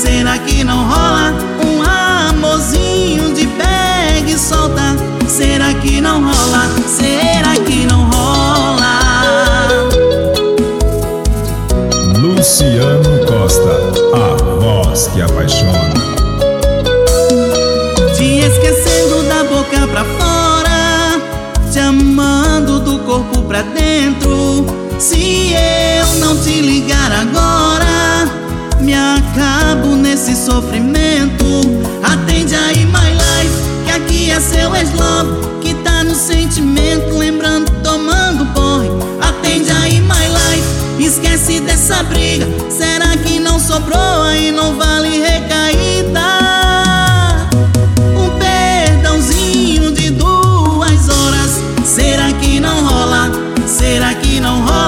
Será que não rola um amorzinho de pega e solta? Será que não rola? Será que não rola? Luciano Costa, a voz que apaixona. Te esquecendo da boca pra fora, te amando do corpo pra dentro. Se eu não te ligar agora, me acabo nesse sofrimento. Atende aí, my life, que aqui é seu ex-love, que tá no sentimento, lembrando, tomando porre. Atende aí, my life, esquece dessa briga. Será que não sobrou aí, não vale recaída? Um perdãozinho de 2 horas. Será que não rola? Será que não rola?